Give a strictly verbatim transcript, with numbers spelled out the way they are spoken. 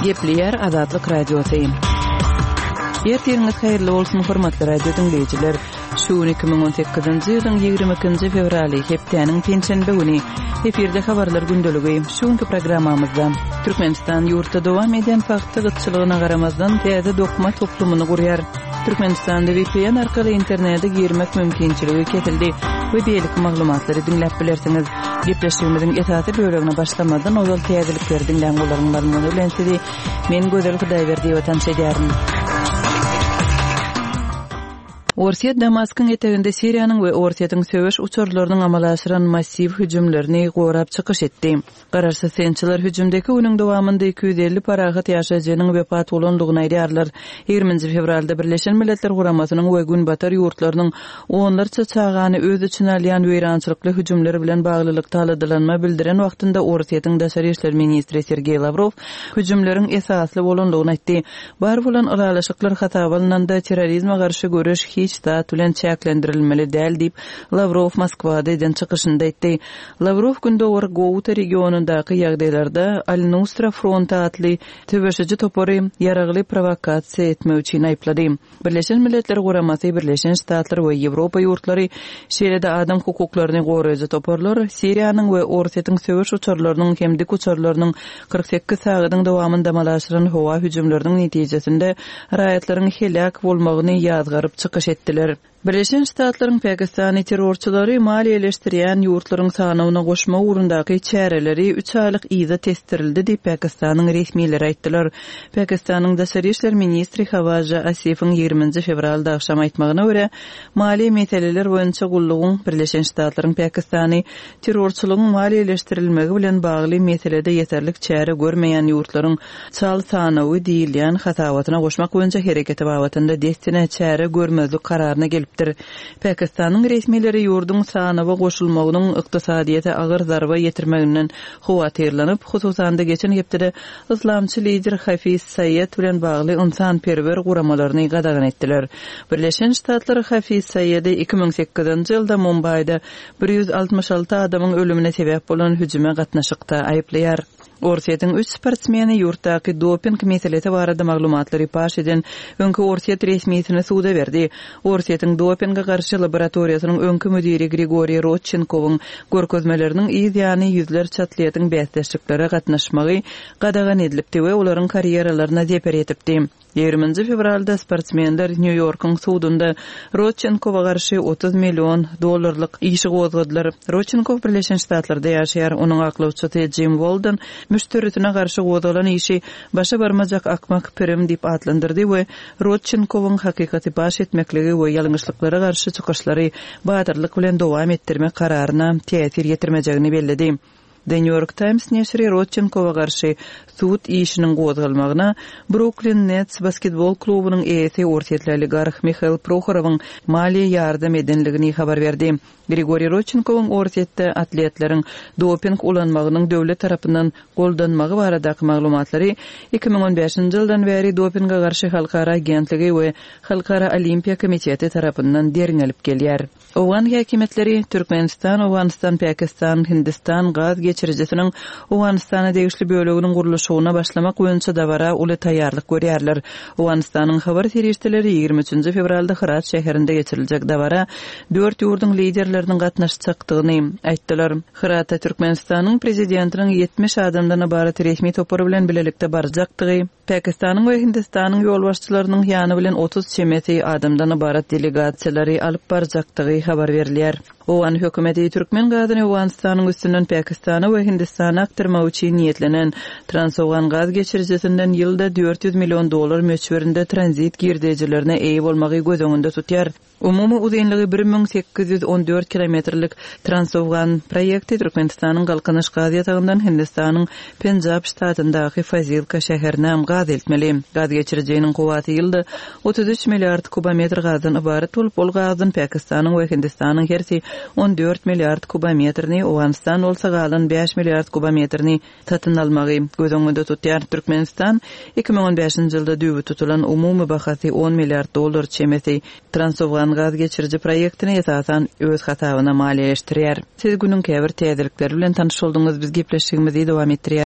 Gepleyer Azatlyk Radiosu. Ertiriňiz haýyrly bolsun hormatly radio dinleýijiler. Şu iki ming on sekizinji ýylyň ýigirme ikinji fevraly hepdeniň pençenbe güni efirde habarlar gündöligi. Şuňky programmamyzda Türkmenistan ýurtda dowam eden fakty gytçylygyna garamazdan täze dokuma toplumyny gurýar. Türkmenistanda V P N arkaly internetde girmek mümkinçiligi kesildi. Bu beýlik maglumatlary dinläp bilersiňiz. Gepleşigimiziň esasy bölегine başlamadan ozal täzelikleri dinläň golaryňyz bilen sizi men Gözel Hudaýberdi watan şeýärim. Orsiýet Damaskyň eteginde Siriýanyň we Orsiýetyň söwüş uçurlarynyň amala aşyran massiw hüjümlerini gorap çykyş etdi. Garaşsa sençiler hüjümdeki günüň dowamynda iki yüz elli paragat ýaşaýjynyň wepat bolandygyny aýdýarlar. ýygrüminji fevralda Birleşen Milletler Guramasynyň we Günbatar ýurtlarynyň onlarça çağany öz içine alýan weýrançylykly hüjümleri bilen baglylyk taladylanma bildiren wagtynda Orsiýetyň daşary işler ministri Sergey Lavrov hüjümleriň esasly bolandygyny aýtdy. Bar bolan aralaşyklar hata bolanda terrorizme garşy görüş hiç da tülen çäklendirilmeli däl diýip Lavrov Moskwada eden çykyşynda aýtdy. Lavrov günde or Gouta regionundaky ýagdaýlarda Al-Nusra fronta atly töweşiji topary ýaragly provokasiýa etmek üçin aýplady. Birleşen Milletler Guramasy, Birleşen Ştatlar we Ýewropa ýurtlary şeýle-de adam hukuklaryny goraýjy toparlar Siriýanyň we Orsiýetyň söwüş uçurlarynyň hemdik uçurlarynyň kırk sekiz saýatyň dowamynda malaşyran howa hüjümleriniň netijesinde raýatlaryň helak bolmagyny ýazgaryp çykyş etdiler. Birleşen Ştatlaryň Pakistany terrorçylary maliýeleşdirýän ýurtlaryň sanawyna goşma urundaky çäreleri üç aýlyk iza testirildi diýip Pakistanyň resmiýetleri aýtdylar. Pakistanyň daşary işler ministri Hawaja Asifiň ýygrüminji fevralda akşam aýtmagyna görä, mali meseleler boýunça gullugyň Birleşen Ştatlaryň Pakistany terrorçylygyň maliýeleşdirilmegi bilen bagly meselede ýeterlik çäre görmeýän ýurtlaryň çal sanawy diýilýän hatawatyna goşmak boýunça hereketi babatynda destine çäre görmezlik kararyna gelip Pakistanyň resmiýetleri ýurdun sanawy goşulmagynyň ykdysadyýete agyr zarba ýetirmeginden howatyrlanyp, hususan da geçen hepde islamçy lider Hafiz Sayyed bilen bagly insan-perwer guramalaryny gadagan etdiler. Birleşen Ştatlar Hafiz Sayyedy iki ming sekizinji ýylda Mumbayda bir yüz altmış alty adamyň ölümine sebäp bolan hüjüme gatnaşykda aýplaýar. Orsiýetyň üç sportsmeni ýurtdaky doping meselesi barada maglumatlary paş eden öňkü Orsiýet resmiýetine suda berdi. Orsiýetyň dopinga garşy laboratoriýasynyň öňkü müdiri Grigoriy Rodchenkowyň görkezmeleriniň ýygyny ýüzlerçe atletyň bäsleşikleri gatnaşmagy gadagan edilipdi we olaryň karyeralaryna zeper etipdi. ýygrüminji fevralda sportsmenler New Yorkyň sudunda Rodchenkowa garşy otuz million dollarlyk işi gozgadylar. Rodchenkow Birleşen Ştatlarda ýaşaýar. Onuň aklawçysy Jim Walden müşteritine garşy gozalan işi başa barmajak akmak prim diýip adlandyrdy we Rodchenkowyň hakykaty baş etmekligi we ýalňyşlyklary garşy çykyşlary batyrlyk bilen dowam etdirmek kararyna täsir ýetirmejegini bellidi. The New York Times näşri Rodchenkowa garşy sud işiniň gozgalmagyna Brooklyn Nets basketbol klubynyň eýesi Orsiýetli oligarh Mikhail Prokhorowyň maliýe ýardam edenligini habar berdi. Grigoriy Rodchenkowyň Orsiýetde atletleriň doping ulanmagynyň döwlet tarapyndan goldanmagy baradaky maglumatlary iki ming on beşinji ýyldan beri dopinga garşy halkara agentligi we Halkara Olimpiýa komiteti tarapyndan deriňelip gelýär. Owan häkimetleri Türkmenistan, Awganistan, Pakistan, Hindistan gaz geçiricisiniň Awganistana degişli böleginiň guruluşyna başlamak boýunça dabara uly taýýarlyk görýärler. Awganistanyň habar serişdeleri ýygrimi üçinji fevralda Herat şäherinde geçiriljek dabara dört ýurdun liderleriniň gatnaşjakdygyny aýtdylar. Heratda Türkmenistanyň prezidentiniň ýetmiş adamdan ibaret resmi topary bilen bilelikde barjakdygy, Pakistanyň we Hindistanyň ýolbaşçylarynyň ýany bilen otuz çemeti adamdan ibaret delegasiýalary alyp barjakdygy habar berilýär. Owan hökümeti Türkmen gazyny Awganistanyň üstünden Pakistana we Hindistana aktarmak üçin niýetlenen Trans-Awgan gaz geçiricisinden ýylda dört yüz million dollar möçberinde tranzit girdijilerine eýe bolmagy göz öňünde tutýar. Umumy uzunlygy bir ming sekiz yüz on dört kilometrlik Trans-Awgan proýekti Türkmenistanyň galkynyş gaz ýatagyndan Hindistanyň Penjab ştatyndaky Fazilka şäherine gaz eltmeli. Gaz geçiriciniň kuwaty ýylda otuz üç milliard kubometr gazdan ibaret bolup, ol gazyň Pakistanyň we Hindistanyň hersi on dört milliard kubometrini, Awganistan bolsa galan beş milliard kubometrini tatyn almagy göz öňünde tutýar. Türkmenistan iki ming on beşinji ýylda düýbi tutulan umumy bahasy on milliard dollar çemeti Trans-Awgan gaz geçirici proýektini esasan öz hatawyna maliýeleşdirýär. Siz günüň käbir täzelikleri bilen tanyş boldunuz. Biz gepleşigimizi dowam etdirýär.